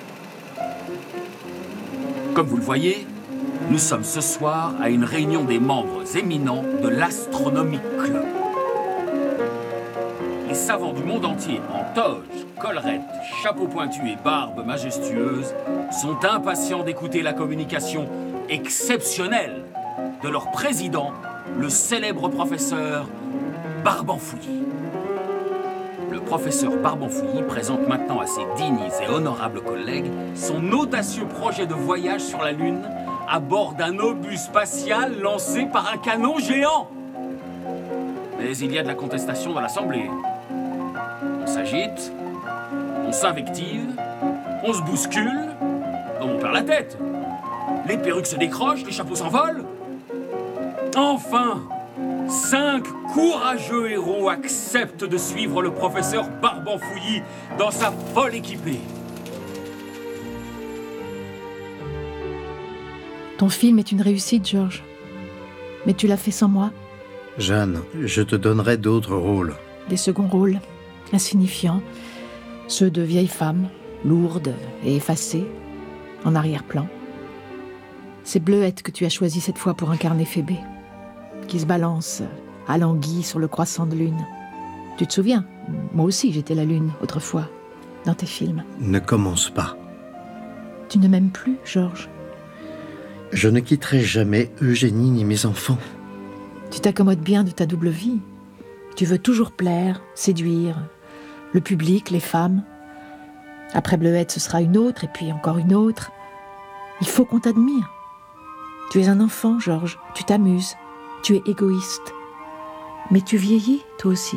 Comme vous le voyez, nous sommes ce soir à une réunion des membres éminents de l'Astronomic Club. Les savants du monde entier, en toge, collerette, chapeau pointu et barbe majestueuse, sont impatients d'écouter la communication exceptionnelle de leur président, le célèbre professeur Barbanfouilly. Le professeur Barbanfouilly présente maintenant à ses dignes et honorables collègues son audacieux projet de voyage sur la Lune à bord d'un obus spatial lancé par un canon géant. Mais il y a de la contestation dans l'Assemblée. On s'agite, on s'invective, on se bouscule, on perd la tête. Les perruques se décrochent, les chapeaux s'envolent. Enfin, cinq courageux héros acceptent de suivre le professeur Barbanfouilly dans sa folle équipée. Ton film est une réussite, Georges. Mais tu l'as fait sans moi. Jeanne, je te donnerai d'autres rôles. Des seconds rôles, insignifiants, ceux de vieilles femmes, lourdes et effacées, en arrière-plan. C'est Bleuette que tu as choisi cette fois pour incarner Phébé, qui se balance, alanguie sur le croissant de lune. Tu te souviens, moi aussi j'étais la lune, autrefois, dans tes films. Ne commence pas. Tu ne m'aimes plus, Georges. Je ne quitterai jamais Eugénie ni mes enfants. Tu t'accommodes bien de ta double vie. Tu veux toujours plaire, séduire, le public, les femmes. Après Bleuette, ce sera une autre, et puis encore une autre. Il faut qu'on t'admire. Tu es un enfant, Georges, tu t'amuses, tu es égoïste. Mais tu vieillis, toi aussi.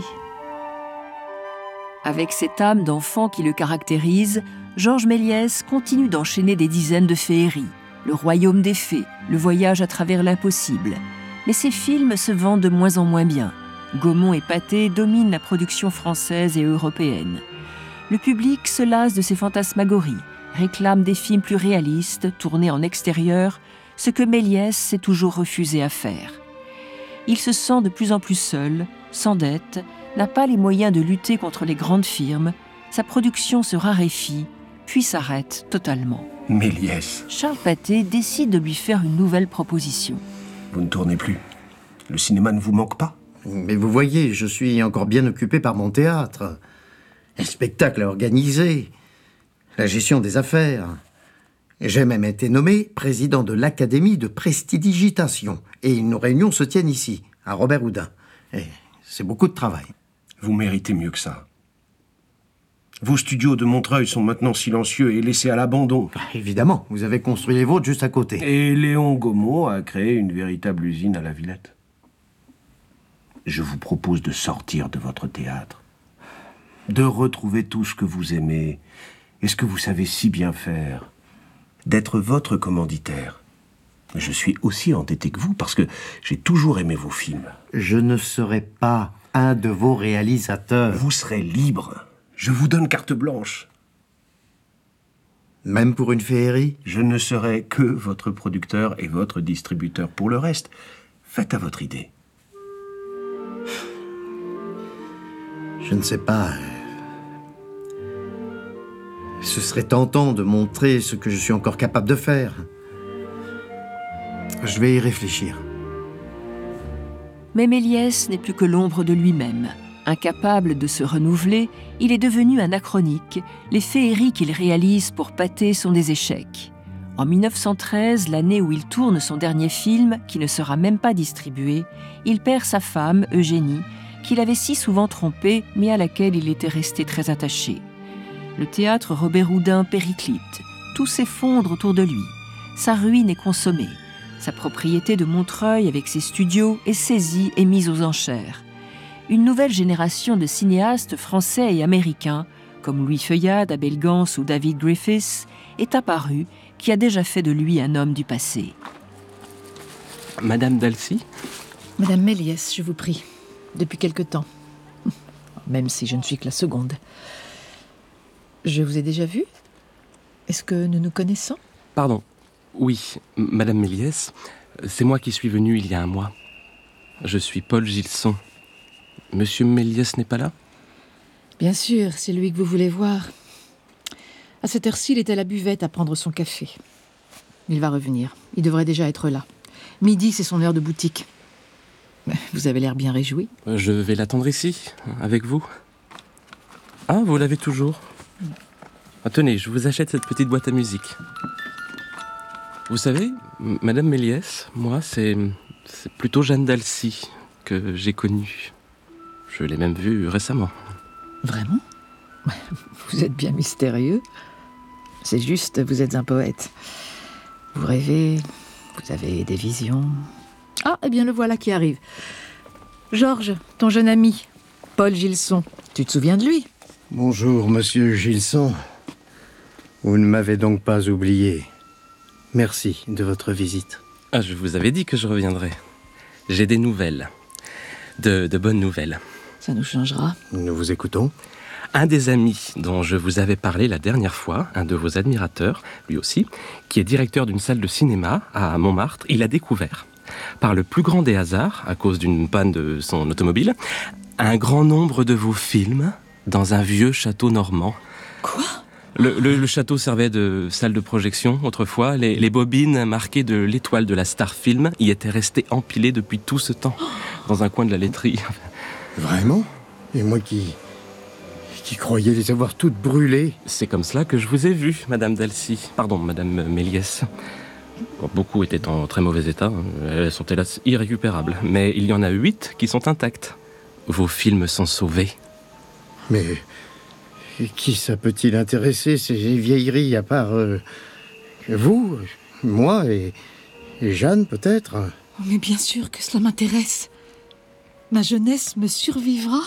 Avec cette âme d'enfant qui le caractérise, Georges Méliès continue d'enchaîner des dizaines de féeries. Le royaume des fées, Le voyage à travers l'impossible. Mais ces films se vendent de moins en moins bien. Gaumont et Pathé dominent la production française et européenne. Le public se lasse de ces fantasmagories, réclame des films plus réalistes, tournés en extérieur, ce que Méliès s'est toujours refusé à faire. Il se sent de plus en plus seul, s'endette, n'a pas les moyens de lutter contre les grandes firmes, sa production se raréfie, puis s'arrête totalement. Méliès. Charles Pathé décide de lui faire une nouvelle proposition. Vous ne tournez plus. Le cinéma ne vous manque pas? Mais vous voyez, je suis encore bien occupé par mon théâtre. Les spectacles à organiser, la gestion des affaires. J'ai même été nommé président de l'Académie de prestidigitation. Et nos réunions se tiennent ici, à Robert Houdin. Et c'est beaucoup de travail. Vous méritez mieux que ça. Vos studios de Montreuil sont maintenant silencieux et laissés à l'abandon. Bah, évidemment, vous avez construit les vôtres juste à côté. Et Léon Gaumont a créé une véritable usine à la Villette. Je vous propose de sortir de votre théâtre, de retrouver tout ce que vous aimez et ce que vous savez si bien faire, d'être votre commanditaire. Je suis aussi entêté que vous parce que j'ai toujours aimé vos films. Je ne serai pas un de vos réalisateurs. Vous serez libre. Je vous donne carte blanche. Même pour une féerie? Je ne serai que votre producteur et votre distributeur. Pour le reste, faites à votre idée. Je ne sais pas. Ce serait tentant de montrer ce que je suis encore capable de faire. Je vais y réfléchir. Mais Méliès n'est plus que l'ombre de lui-même. Incapable de se renouveler, il est devenu anachronique. Les féeries qu'il réalise pour Pathé sont des échecs. En mille neuf cent treize, l'année où il tourne son dernier film, qui ne sera même pas distribué, il perd sa femme, Eugénie, qu'il avait si souvent trompée, mais à laquelle il était resté très attaché. Le théâtre Robert Houdin périclite. Tout s'effondre autour de lui. Sa ruine est consommée. Sa propriété de Montreuil avec ses studios est saisie et mise aux enchères. Une nouvelle génération de cinéastes français et américains, comme Louis Feuillade, Abel Gance ou David Griffiths, est apparue, qui a déjà fait de lui un homme du passé. Madame Dalcy? Madame Méliès, je vous prie, depuis quelque temps. Même si je ne suis que la seconde. Je vous ai déjà vu? Est-ce que nous nous connaissons? Pardon. Oui, Madame Méliès, c'est moi qui suis venu il y a un mois. Je suis Paul Gilson. Monsieur Méliès n'est pas là? Bien sûr, c'est lui que vous voulez voir. À cette heure-ci, il est à la buvette à prendre son café. Il va revenir. Il devrait déjà être là. Midi, c'est son heure de boutique. Vous avez l'air bien réjoui. Je vais l'attendre ici, avec vous. Ah, vous l'avez toujours. Ah, tenez, je vous achète cette petite boîte à musique. Vous savez, Madame Méliès, moi, c'est, c'est plutôt Jeanne Dalcy que j'ai connue. Je l'ai même vue récemment. Vraiment? Vous êtes bien mystérieux. C'est juste, vous êtes un poète. Vous rêvez, vous avez des visions. Ah, eh bien, le voilà qui arrive. Georges, ton jeune ami, Paul Gilson. Tu te souviens de lui? Bonjour, monsieur Gilson. Vous ne m'avez donc pas oublié. Merci de votre visite. Ah, je vous avais dit que je reviendrais. J'ai des nouvelles. De, de bonnes nouvelles. Ça nous changera. Nous vous écoutons. Un des amis dont je vous avais parlé la dernière fois, un de vos admirateurs, lui aussi, qui est directeur d'une salle de cinéma à Montmartre, il a découvert, par le plus grand des hasards, à cause d'une panne de son automobile, un grand nombre de vos films dans un vieux château normand. Quoi ? Le, le, le château servait de salle de projection autrefois. Les, les bobines marquées de l'étoile de la Star Film y étaient restées empilées depuis tout ce temps, dans un coin de la laiterie. Vraiment? Et moi qui... qui croyais les avoir toutes brûlées. C'est comme cela que je vous ai vu, Madame Dalcy. Pardon, Madame Méliès. Bon, beaucoup étaient en très mauvais état. Elles sont hélas irrécupérables. Mais il y en a huit qui sont intactes. Vos films sont sauvés. Mais... Et qui ça peut-il intéresser, ces vieilleries, à part euh, vous, moi et, et Jeanne, peut-être? Mais bien sûr que cela m'intéresse. Ma jeunesse me survivra.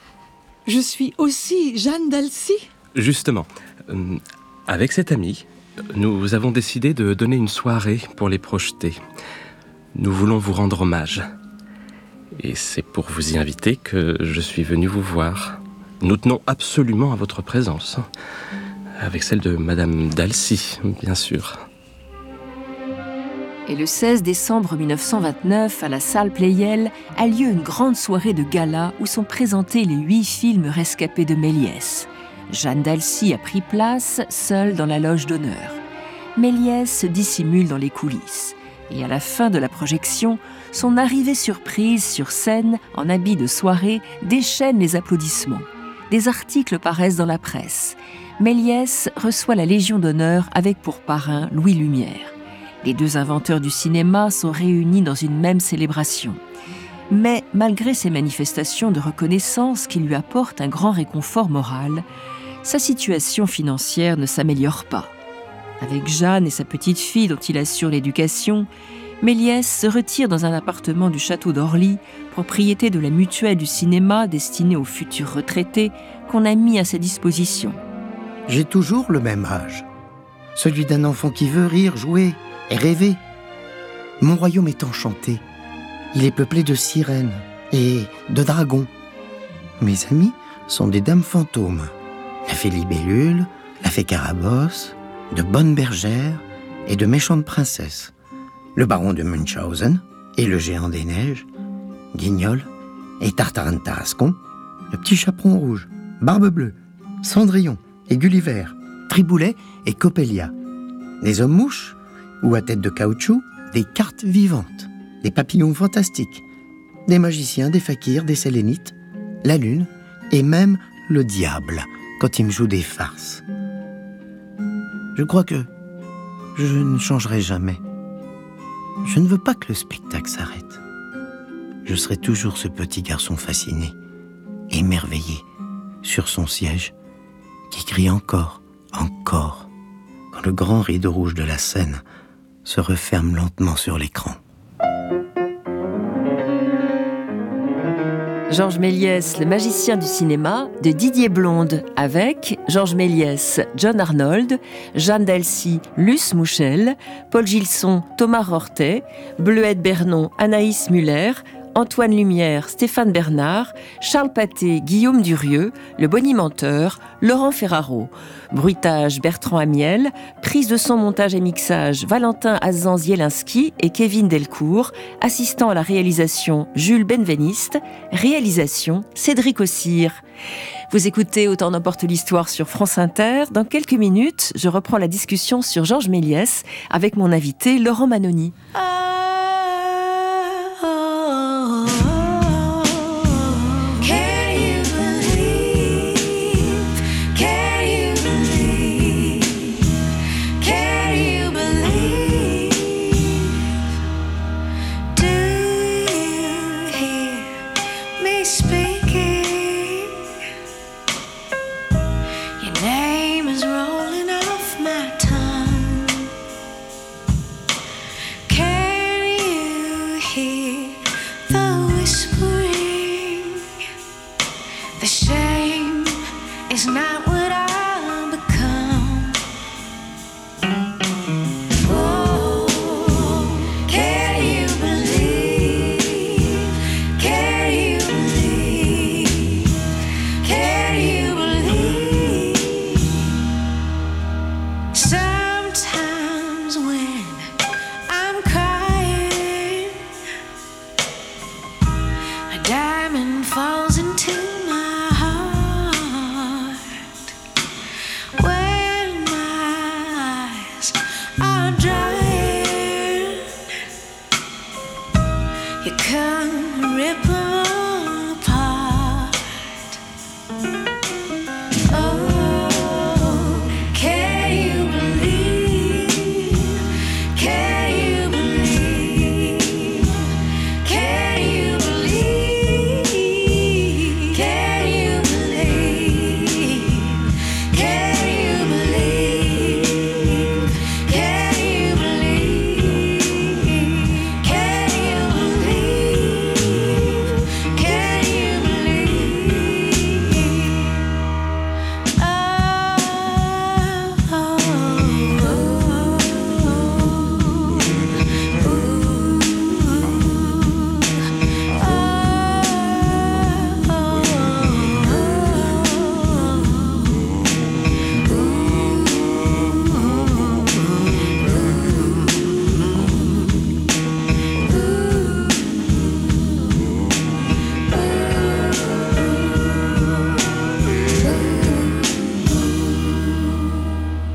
Je suis aussi Jeanne Dalcy. Justement, euh, avec cet ami, nous avons décidé de donner une soirée pour les projeter. Nous voulons vous rendre hommage. Et c'est pour vous y inviter que je suis venu vous voir. Nous tenons absolument à votre présence, avec celle de Madame Dalcy, bien sûr. Et le seize décembre mille neuf cent vingt-neuf, à la salle Pleyel, a lieu une grande soirée de gala où sont présentés les huit films rescapés de Méliès. Jeanne Dalcy a pris place, seule dans la loge d'honneur. Méliès se dissimule dans les coulisses. Et à la fin de la projection, son arrivée surprise sur scène, en habit de soirée, déchaîne les applaudissements. Des articles paraissent dans la presse. Méliès reçoit la Légion d'honneur avec pour parrain Louis Lumière. Les deux inventeurs du cinéma sont réunis dans une même célébration. Mais malgré ces manifestations de reconnaissance qui lui apportent un grand réconfort moral, sa situation financière ne s'améliore pas. Avec Jeanne et sa petite-fille dont il assure l'éducation, Méliès se retire dans un appartement du château d'Orly, propriété de la mutuelle du cinéma destinée aux futurs retraités qu'on a mis à sa disposition. J'ai toujours le même âge, celui d'un enfant qui veut rire, jouer et rêver. Mon royaume est enchanté. Il est peuplé de sirènes et de dragons. Mes amis sont des dames fantômes. La fée Libellule, la fée Carabosse, de bonnes bergères et de méchantes princesses. Le baron de Munchausen et le géant des neiges, Guignol et Tartarin de Tarascon, le petit chaperon rouge, Barbe bleue, Cendrillon et Gulliver, Triboulet et Coppelia. Des hommes mouches ou à tête de caoutchouc, des cartes vivantes, des papillons fantastiques, des magiciens, des fakirs, des sélénites, la lune et même le diable quand il me joue des farces. Je crois que je ne changerai jamais. Je ne veux pas que le spectacle s'arrête. Je serai toujours ce petit garçon fasciné, émerveillé, sur son siège, qui crie encore, encore, quand le grand rideau rouge de la scène se referme lentement sur l'écran. Georges Méliès, le magicien du cinéma, de Didier Blonde, avec Georges Méliès, John Arnold, Jeanne Dalcy, Luce Mouchel, Paul Gilson, Thomas Rortet, Bleuette Bernon, Anaïs Muller, Antoine Lumière, Stéphane Bernard, Charles Pathé, Guillaume Durieux, Le Bonimenteur, Laurent Ferraro. Bruitage Bertrand Amiel, prise de son, montage et mixage Valentin Azan-Zielinski et Kevin Delcourt, assistant à la réalisation Jules Benveniste, réalisation Cédric Ossire. Vous écoutez Autant n'emporte l'histoire sur France Inter. Dans quelques minutes, je reprends la discussion sur Georges Méliès avec mon invité Laurent Manoni.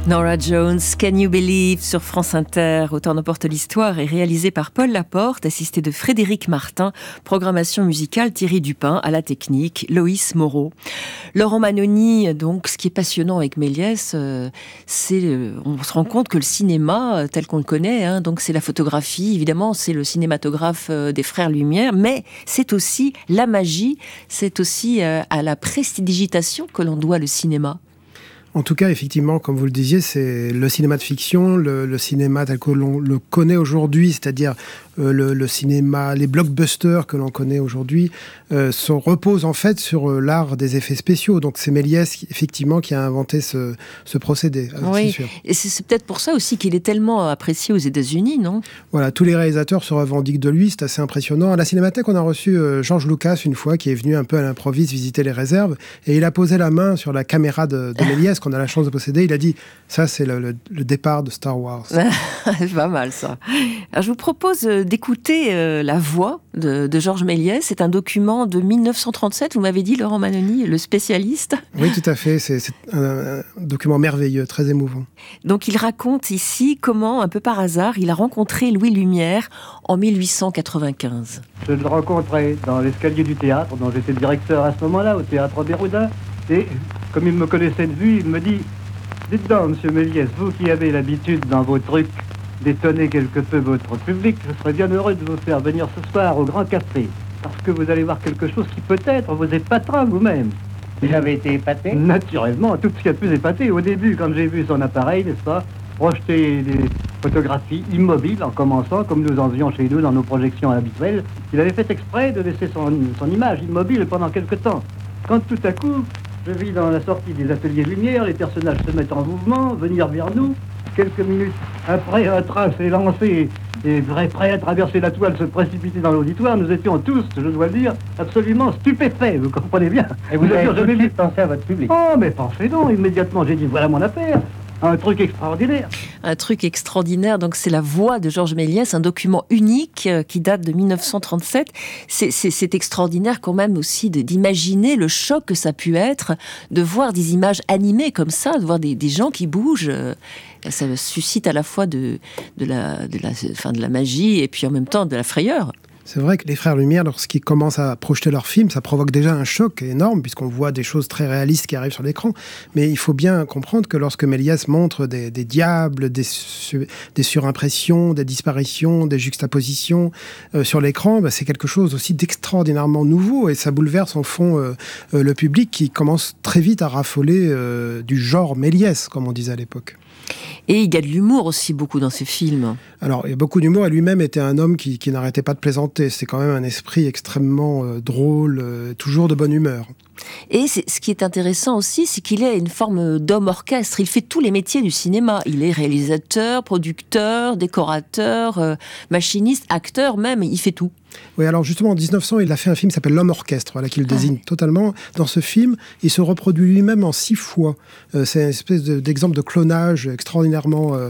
Norah Jones, Can You Believe sur France Inter. Autant n'emporte l'histoire est réalisé par Paul Laporte, assisté de Frédéric Martin. Programmation musicale Thierry Dupin, à la technique Loïs Moreau. Laurent Manoni, donc, ce qui est passionnant avec Méliès, euh, c'est, euh, on se rend compte que le cinéma, euh, tel qu'on le connaît, hein, donc c'est la photographie, évidemment, c'est le cinématographe euh, des frères Lumière, mais c'est aussi la magie, c'est aussi euh, à la prestidigitation que l'on doit le cinéma. En tout cas, effectivement, comme vous le disiez, c'est le cinéma de fiction, le, le cinéma tel que l'on le connaît aujourd'hui, c'est-à-dire euh, le, le cinéma, les blockbusters que l'on connaît aujourd'hui, euh, sont, reposent en fait sur euh, l'art des effets spéciaux. Donc c'est Méliès, qui, effectivement, qui a inventé ce, ce procédé. Oui, c'est sûr. Et c'est, c'est peut-être pour ça aussi qu'il est tellement apprécié aux États-Unis, non ? Voilà, tous les réalisateurs se revendiquent de lui, c'est assez impressionnant. À la Cinémathèque, on a reçu euh, George Lucas une fois, qui est venu un peu à l'improviste visiter les réserves, et il a posé la main sur la caméra de, de Méliès, qu'on a la chance de posséder. Il a dit, ça c'est le, le, le départ de Star Wars. C'est pas mal ça. Alors, je vous propose d'écouter euh, la voix de, de Georges Méliès. C'est un document de dix-neuf cent trente-sept, vous m'avez dit, Laurent Manoni, le spécialiste. Oui, tout à fait. C'est, c'est un, un document merveilleux, très émouvant. Donc il raconte ici comment, un peu par hasard, il a rencontré Louis Lumière en mille huit cent quatre-vingt-quinze. Je le rencontrai dans l'escalier du théâtre, dont j'étais directeur à ce moment-là, au théâtre Béroudin. Et comme il me connaissait de vue, il me dit « Dites donc, monsieur Méliès, vous qui avez l'habitude dans vos trucs d'étonner quelque peu votre public, je serais bien heureux de vous faire venir ce soir au Grand Café, parce que vous allez voir quelque chose qui peut-être vous épatera vous-même. » J'avais été épaté ? Naturellement, tout ce qui a de plus épaté. Au début, quand j'ai vu son appareil, n'est-ce pas, projeter des photographies immobiles en commençant, comme nous en faisions chez nous dans nos projections habituelles, il avait fait exprès de laisser son, son image immobile pendant quelque temps. Quand tout à coup, je vis dans la sortie des ateliers Lumière, les personnages se mettent en mouvement, venir vers nous. Quelques minutes après, un train s'est lancé et vrai prêt à traverser la toile, se précipiter dans l'auditoire. Nous étions tous, je dois le dire, absolument stupéfaits, vous comprenez bien. Et vous, vous avez jamais vu penser à votre public. Oh, mais pensez donc, immédiatement, j'ai dit, voilà mon affaire. Un truc extraordinaire. Un truc extraordinaire, donc c'est la voix de Georges Méliès, un document unique euh, qui date de dix-neuf cent trente-sept. C'est, c'est, c'est extraordinaire quand même aussi de, d'imaginer le choc que ça a pu être, de voir des images animées comme ça, de voir des, des gens qui bougent. Euh, ça suscite à la fois de, de, la, de, la, enfin de la magie et puis en même temps de la frayeur. C'est vrai que les frères Lumière, lorsqu'ils commencent à projeter leurs films, ça provoque déjà un choc énorme, puisqu'on voit des choses très réalistes qui arrivent sur l'écran. Mais il faut bien comprendre que lorsque Méliès montre des, des diables, des, su, des surimpressions, des disparitions, des juxtapositions euh, sur l'écran, bah, c'est quelque chose aussi d'extraordinairement nouveau, et ça bouleverse en fond euh, euh, le public qui commence très vite à raffoler euh, du genre Méliès, comme on disait à l'époque. Et il y a de l'humour aussi beaucoup dans ses films. Alors, il y a beaucoup d'humour, et lui-même était un homme qui, qui n'arrêtait pas de plaisanter. C'est quand même un esprit extrêmement euh, drôle, euh, toujours de bonne humeur. Et c'est, ce qui est intéressant aussi, c'est qu'il est une forme d'homme orchestre. Il fait tous les métiers du cinéma. Il est réalisateur, producteur, décorateur, euh, machiniste, acteur même. Il fait tout. Oui, alors justement, en dix-neuf cents, il a fait un film qui s'appelle L'Homme Orchestre, voilà, qui le désigne ah. totalement. Dans ce film, il se reproduit lui-même en six fois. Euh, c'est une espèce de, d'exemple de clonage extraordinairement euh,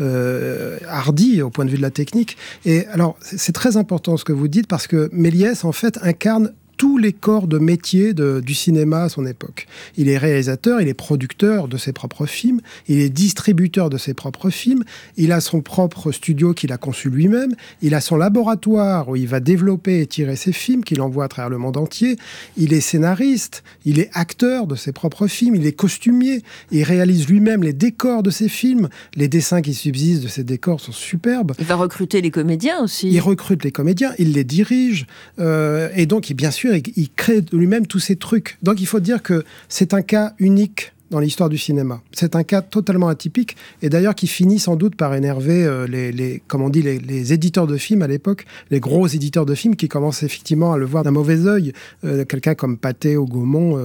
euh, hardi au point de vue de la technique. Et alors, c'est, c'est très important ce que vous dites, parce que Méliès, en fait, incarne tous les corps de métier de, du cinéma à son époque. Il est réalisateur, il est producteur de ses propres films, il est distributeur de ses propres films, il a son propre studio qu'il a conçu lui-même, il a son laboratoire où il va développer et tirer ses films, qu'il envoie à travers le monde entier, il est scénariste, il est acteur de ses propres films, il est costumier, il réalise lui-même les décors de ses films, les dessins qui subsistent de ces décors sont superbes. Il va recruter les comédiens aussi. Il recrute les comédiens, il les dirige, euh, et donc, bien sûr, il crée lui-même tous ces trucs. Donc il faut dire que c'est un cas unique dans l'histoire du cinéma. C'est un cas totalement atypique, et d'ailleurs qui finit sans doute par énerver euh, les, les, comme on dit, les, les éditeurs de films à l'époque, les gros éditeurs de films qui commencent effectivement à le voir d'un mauvais œil. Euh, quelqu'un comme Pathé ou Gaumont,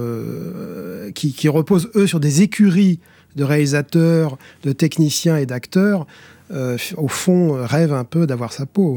euh, qui, qui reposent eux sur des écuries de réalisateurs, de techniciens et d'acteurs, euh, au fond rêvent un peu d'avoir sa peau, hein.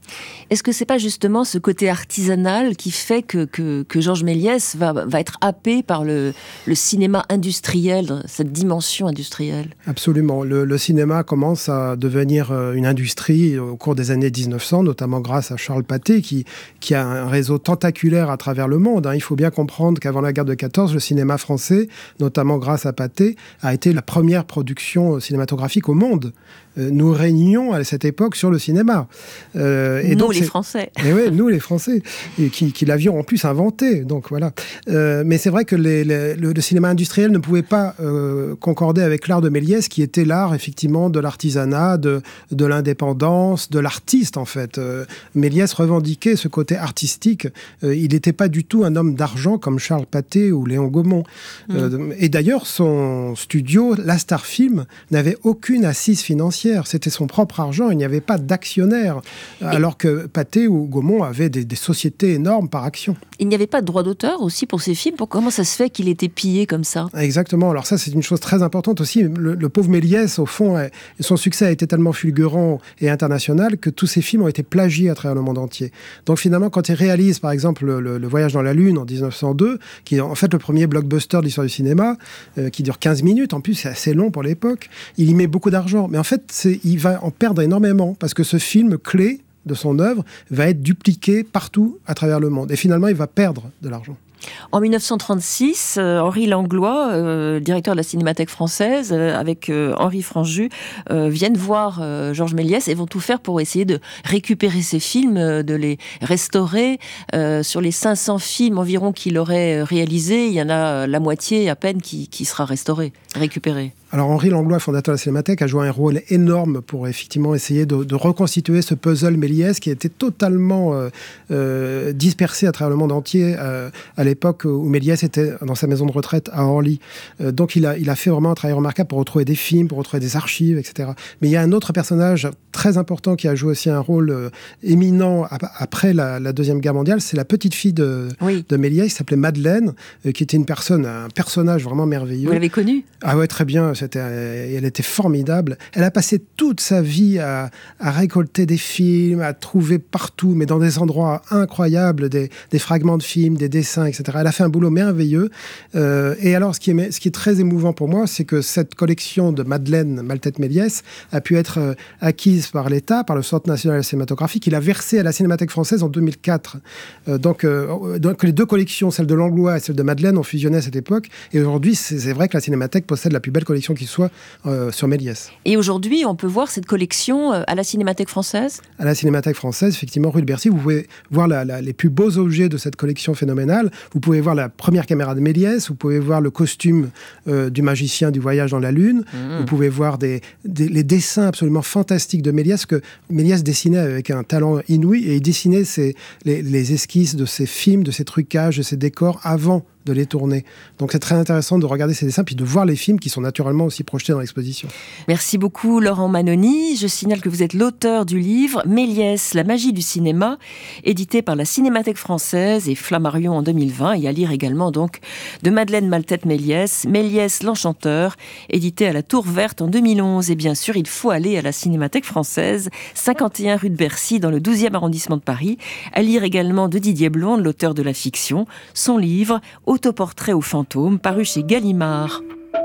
Est-ce que c'est pas justement ce côté artisanal qui fait que, que, que Georges Méliès va, va être happé par le, le cinéma industriel, cette dimension industrielle ? Absolument. Le, le cinéma commence à devenir une industrie au cours des années dix-neuf cents, notamment grâce à Charles Pathé, qui, qui a un réseau tentaculaire à travers le monde. Il faut bien comprendre qu'avant la guerre de quatorze, le cinéma français, notamment grâce à Pathé, a été la première production cinématographique au monde. Nous régnions à cette époque sur le cinéma. Euh, et nous, donc, les Français. Et oui, nous, les Français, et qui, qui l'avions en plus inventé. Donc voilà. Euh, mais c'est vrai que les, les, le, le cinéma industriel ne pouvait pas euh, concorder avec l'art de Méliès, qui était l'art, effectivement, de l'artisanat, de, de l'indépendance, de l'artiste, en fait. Euh, Méliès revendiquait ce côté artistique. Euh, il n'était pas du tout un homme d'argent comme Charles Pathé ou Léon Gaumont. Mmh. Euh, et d'ailleurs, son studio, La Star Film, n'avait aucune assise financière. C'était son propre argent, il n'y avait pas d'actionnaire, alors que Pathé ou Gaumont avaient des, des sociétés énormes par action. Il n'y avait pas de droit d'auteur aussi pour ces films ? Pour comment ça se fait qu'il était pillé comme ça ? Exactement, alors ça c'est une chose très importante aussi. Le, le pauvre Méliès, au fond, son succès a été tellement fulgurant et international que tous ses films ont été plagiés à travers le monde entier. Donc finalement, quand il réalise par exemple le, le, le Voyage dans la Lune en dix-neuf cent deux, qui est en fait le premier blockbuster de l'histoire du cinéma, euh, qui dure quinze minutes, en plus c'est assez long pour l'époque, il y met beaucoup d'argent. Mais en fait, c'est, il va en perdre énormément parce que ce film clé de son œuvre va être dupliqué partout à travers le monde. Et finalement, il va perdre de l'argent. En dix-neuf cent trente-six, euh, Henri Langlois, euh, directeur de la Cinémathèque française, euh, avec euh, Henri Franjus, euh, viennent voir euh, Georges Méliès et vont tout faire pour essayer de récupérer ses films, euh, de les restaurer. Euh, sur les cinq cents films environ qu'il aurait réalisés, il y en a la moitié à peine qui, qui sera restauré, récupéré. Alors Henri Langlois, fondateur de la Cinémathèque, a joué un rôle énorme pour effectivement essayer de, de reconstituer ce puzzle Méliès qui était totalement euh, euh, dispersé à travers le monde entier euh, à l'époque où Méliès était dans sa maison de retraite à Orly. Euh, donc il a, il a fait vraiment un travail remarquable pour retrouver des films, pour retrouver des archives, et cetera. Mais il y a un autre personnage très important qui a joué aussi un rôle euh, éminent ap- après la, la Deuxième Guerre mondiale, c'est la petite fille de, oui. de Méliès, qui s'appelait Madeleine, euh, qui était une personne, un personnage vraiment merveilleux. Vous l'avez connue ? Ah ouais, très bien. C'était, elle était formidable. Elle a passé toute sa vie à, à récolter des films, à trouver partout, mais dans des endroits incroyables, des, des fragments de films, des dessins, et cetera. Elle a fait un boulot merveilleux. Euh, et alors, ce qui, est, ce qui est très émouvant pour moi, c'est que cette collection de Madeleine Maltête-Méliès a pu être euh, acquise par l'État, par le Centre national de la cinématographie, qu'il a versé à la Cinémathèque française en deux mille quatre. Euh, donc, euh, donc, les deux collections, celle de Langlois et celle de Madeleine, ont fusionné à cette époque. Et aujourd'hui, c'est, c'est vrai que la Cinémathèque possède la plus belle collection qui soit euh, sur Méliès. Et aujourd'hui, on peut voir cette collection à la Cinémathèque française ? À la Cinémathèque française, effectivement, rue de Bercy, vous pouvez voir la, la, les plus beaux objets de cette collection phénoménale. Vous pouvez voir la première caméra de Méliès, vous pouvez voir le costume euh, du magicien du Voyage dans la Lune, mmh. vous pouvez voir des, des, les dessins absolument fantastiques de Méliès, que Méliès dessinait avec un talent inouï, et il dessinait ses, les, les esquisses de ses films, de ses trucages, de ses décors avant de les tourner. Donc c'est très intéressant de regarder ces dessins puis de voir les films qui sont naturellement aussi projetés dans l'exposition. Merci beaucoup Laurent Manoni. Je signale que vous êtes l'auteur du livre Méliès, la magie du cinéma, édité par la Cinémathèque française et Flammarion en deux mille vingt, et à lire également donc de Madeleine Maltête-Méliès, Méliès l'Enchanteur, édité à la Tour Verte en deux mille onze. Et bien sûr, il faut aller à la Cinémathèque française, cinquante et un rue de Bercy, dans le douzième arrondissement de Paris. À lire également de Didier Blonde, l'auteur de la fiction, son livre Autoportrait aux fantômes, paru chez Gallimard.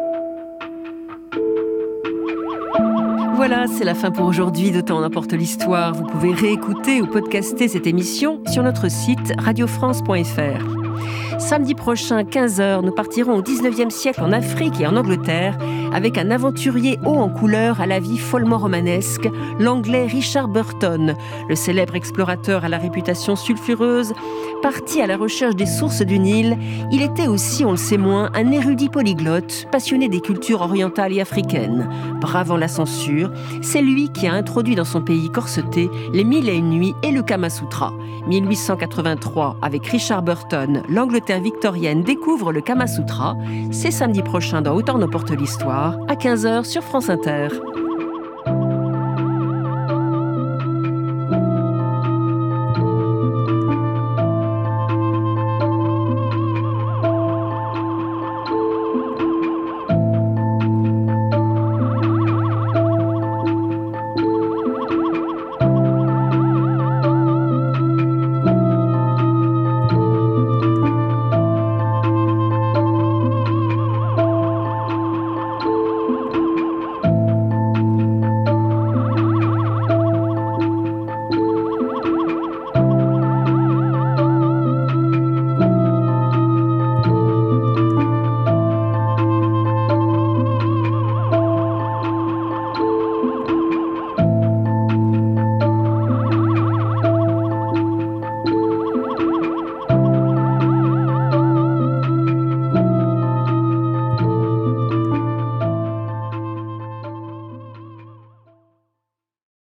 Voilà, c'est la fin pour aujourd'hui de Temps n'importe l'histoire. Vous pouvez réécouter ou podcaster cette émission sur notre site radio france point f r. Samedi prochain, quinze heures, nous partirons au dix-neuvième siècle en Afrique et en Angleterre avec un aventurier haut en couleur à la vie follement romanesque, l'anglais Richard Burton, le célèbre explorateur à la réputation sulfureuse. Parti à la recherche des sources du Nil, il était aussi, on le sait moins, un érudit polyglotte, passionné des cultures orientales et africaines. Bravant la censure, c'est lui qui a introduit dans son pays corseté les Mille et une nuits et le Kama Sutra. mille huit cent quatre-vingt-trois, avec Richard Burton, l'Angleterre victorienne découvre le Kama Sutra. C'est samedi prochain dans Autant n'importe l'histoire, à quinze heures sur France Inter.